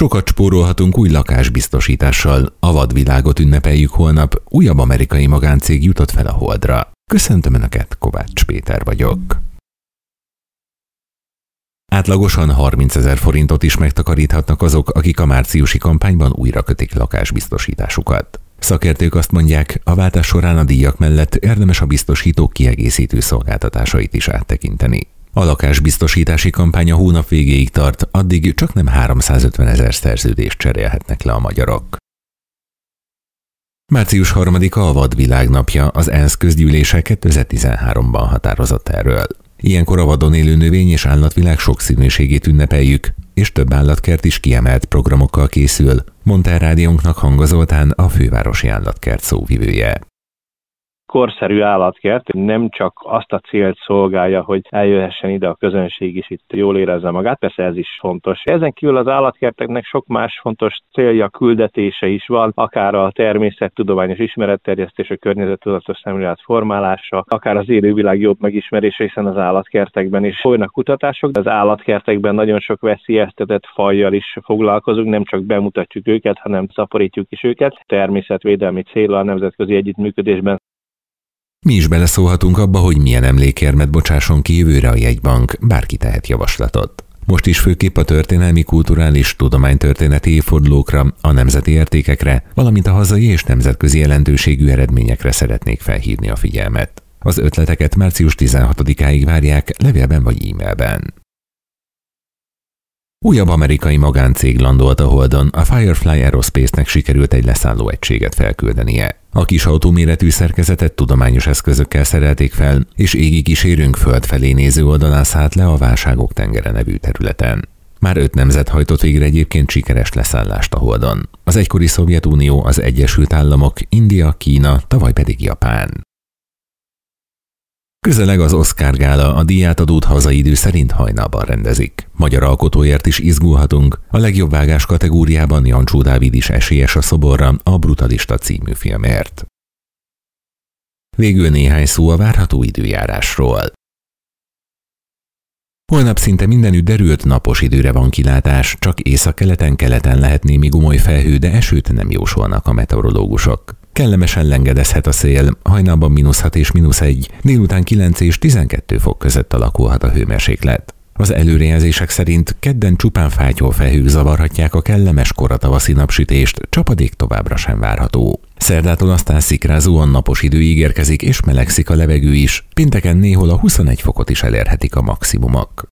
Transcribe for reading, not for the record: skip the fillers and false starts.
Sokat spórolhatunk új lakásbiztosítással, a vadvilágot ünnepeljük holnap, újabb amerikai magáncég jutott fel a Holdra. Köszöntöm Önöket, Kovács Péter vagyok. Átlagosan 30 000 forintot is megtakaríthatnak azok, akik a márciusi kampányban újra kötik lakásbiztosításukat. Szakértők azt mondják, a váltás során a díjak mellett érdemes a biztosítók kiegészítő szolgáltatásait is áttekinteni. A lakásbiztosítási kampány a hónap végéig tart, addig csak nem 350 000 szerződést cserélhetnek le a magyarok. Március 3-a a vadvilág napja, az ENSZ közgyűlése 2013-ban határozott erről. Ilyenkor a vadon élő növény- és állatvilág sokszínűségét ünnepeljük, és több állatkert is kiemelt programokkal készül, mondta el rádiónknak Hanga Zoltán, a fővárosi állatkert szóvivője. Korszerű állatkert nem csak azt a célt szolgálja, hogy eljöhessen ide a közönség is, itt jól érezze magát, persze ez is fontos. Ezen kívül az állatkerteknek sok más fontos célja, küldetése is van, akár a természettudományos ismeretterjesztés, a környezettudatos szemlélet formálása, akár az élővilág jobb megismerése, hiszen az állatkertekben is folynak kutatások. Az állatkertekben nagyon sok veszélyeztetett fajjal is foglalkozunk, nem csak bemutatjuk őket, hanem szaporítjuk is őket természetvédelmi céllal, nemzetközi együttműködésben. Mi is beleszólhatunk abba, hogy milyen emlékérmet bocsásson ki jövőre a jegybank, bárki tehet javaslatot. Most is főképp a történelmi, kulturális, tudománytörténeti évfordulókra, a nemzeti értékekre, valamint a hazai és nemzetközi jelentőségű eredményekre szeretnék felhívni a figyelmet. Az ötleteket március 16-áig várják levélben vagy e-mailben. Újabb amerikai magáncég landolt a Holdon, a Firefly Aerospace-nek sikerült egy leszálló egységet felküldenie. A kis autóméretű szerkezetet tudományos eszközökkel szerelték fel, és égi kísérőnk föld felé néző oldalán szállt le a Válságok tengere nevű területen. Már 5 nemzet hajtott végre egyébként sikeres leszállást a Holdon. Az egykori Szovjetunió, az Egyesült Államok, India, Kína, tavaly pedig Japán. Közeleg az Oscar-gála, a díjátadót hazai idő szerint hajnalban rendezik. Magyar alkotóért is izgulhatunk. A legjobb vágás kategóriában Jancsó Dávid is esélyes a szoborra a Brutalista című filmért. Végül néhány szó a várható időjárásról. Holnap szinte mindenütt derült napos időre van kilátás, csak északkeleten-keleten lehet némi gomoly felhő, de esőt nem jósolnak a meteorológusok. Kellemesen lengedezhet a szél, hajnalban -6 és -1, délután 9 és 12 fok között alakulhat a hőmérséklet. Az előrejelzések szerint kedden csupán fátyol felhők zavarhatják a kellemes koratavaszi napsütést, csapadék továbbra sem várható. Szerdától aztán szikrázóan napos idő ígérkezik és melegszik a levegő is, pénteken néhol a 21 fokot is elérhetik a maximumok.